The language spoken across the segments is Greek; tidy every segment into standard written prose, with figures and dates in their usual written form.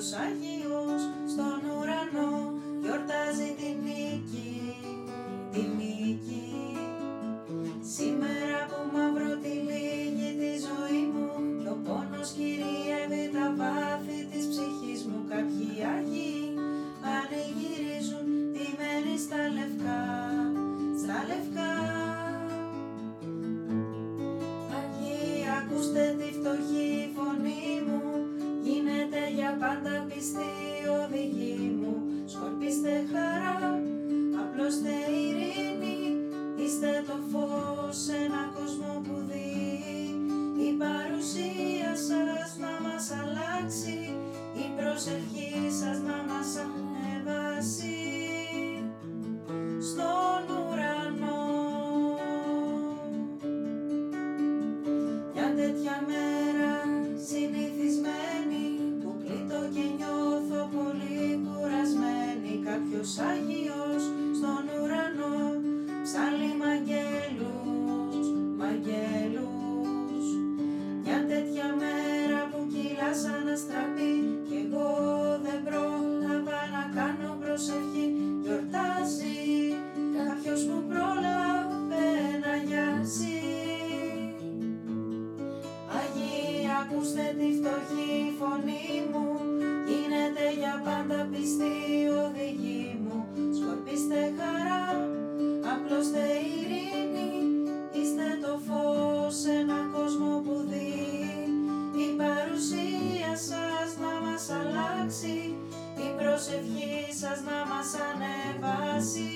Κάποιος Άγιος στον ουρανό γιορτάζει τη νίκη, τη νίκη. Σήμερα που μαυροτυλίγει τη ζωή μου κι ο πόνος κυριεύει τα βάθη της ψυχής μου, κάποιοι Άγιοι πανηγυρίζουν ντυμένοι στα λευκά, στα λευκά. Άγιοι, ακούστε τη φτωχή φωνή μου, γίνετε για πάντα πιστοί οδηγοί μου. Σκορπίστε χαρά, απλώστε ειρήνη, είστε το φως σε ένα κόσμο που δει. Η παρουσία σας να μας αλλάξει, η προσευχή σας να μας ανεβάσει στον ουρανό. Μια τέτοια μέρα συνηθισμένη που πλήττω και νιώθω πολύ κουρασμένη. Κάποιος Άγιος στον ουρανό ψάλλει μαγγέλους, μαγγέλους. Μια τέτοια μέρα που κυλά σαν αστραπή κι εγώ δεν πρόλαβα να κάνω προσευχή. Γιορτάζει κάποιος που πρόλαβε να γιάσει. Άγιοι, ακούστε τη φτωχή φωνή μου, γίνετε για πάντα πιστοί οδηγοί μου. Σκορπίστε χαρά, απλώστε ειρήνη, είστε το φως σε ένα κόσμο που δει. Η παρουσία σας να μας αλλάξει, η προσευχή σας να μας ανεβάσει.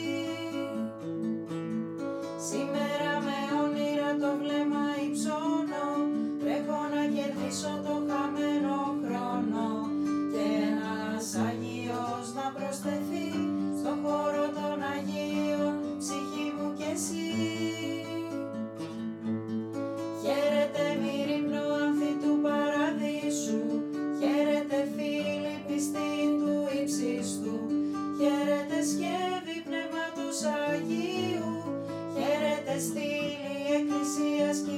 Σήμερα με όνειρα το βλέμμα υψώνω, τρέχω να κερδίσω το χαμένο χρόνο και ένας Άγιος να προσθεθεί στο χώρο των Αγίων, ψυχή μου κι εσύ. Χαίρετε μυρίμνο άνθη του παραδείσου, χαίρετε φίλοι πιστοί του ύψιστου, χαίρετε σκεύη πνεύματος Αγίου, χαίρετε στήλη εκκλησίας